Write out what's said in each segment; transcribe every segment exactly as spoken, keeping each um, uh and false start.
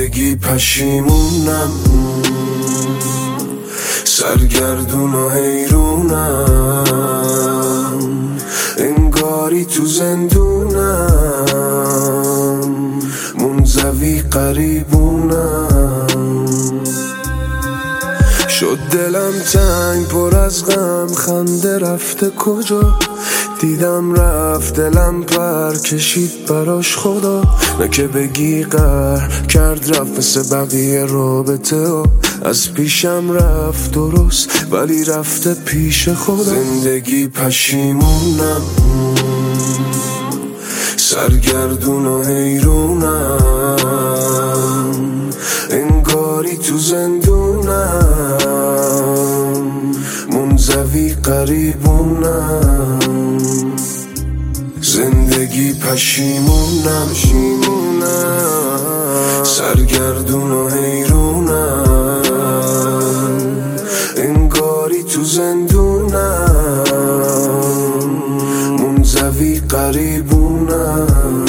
زندگی پشیمونم، سرگردون و حیرونم، انگاری تو زندونم، منزوی قریبونم. شد دلم تنگ پر از غم، خنده رفته کجا؟ دیدم رفت دلم پر کشید براش خدا. نه که بگی قهر کرد رفت مثل بقیه رابطه ها، از پیشم رفت درست ولی رفته پیش خدا. زندگی پشیمونم، سرگردون و حیرونم، انگاری تو زندونم، منزوی قریبونم. زندگی پشیمونم، سرگردون و حیرونم، انگاری تو زندونم، منزوی قریبونم.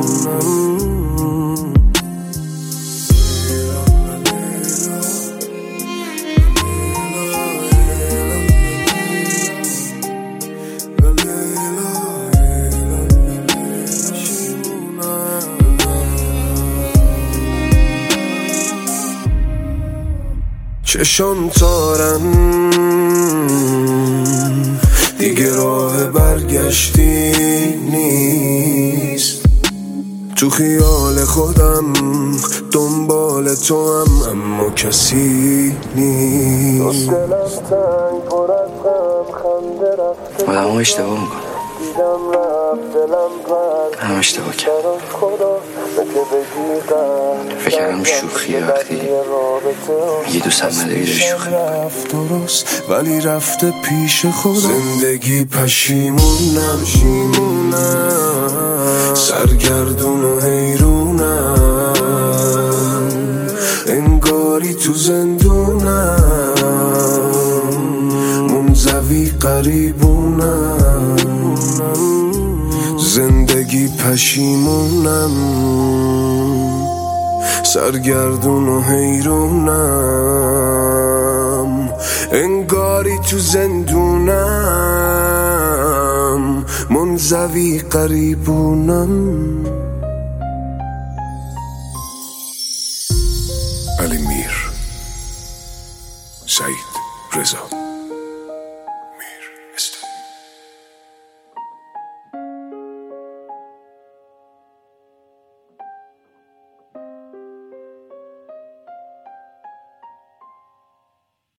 چشم تارن دیگه راه برگشتی نیست، تو خیال خودم دنبال تو هم اما کسی نیست. آدم ها اشتباه میکنم، هم اشتباه کرد. فکر کردم شوخیه وقتی یه دوستم نداری داری شوخی میکنی، ولی رفته پیش خدا. زندگی پشیمونم، سرگردون و حیرونم، انگاری تو زندونم، منزوی قریبونم. زندگی پشیمونم، سرگردون و حیرونم، انگاری تو زندونم، منزوی قریبونم. علی میر، سعید رضا.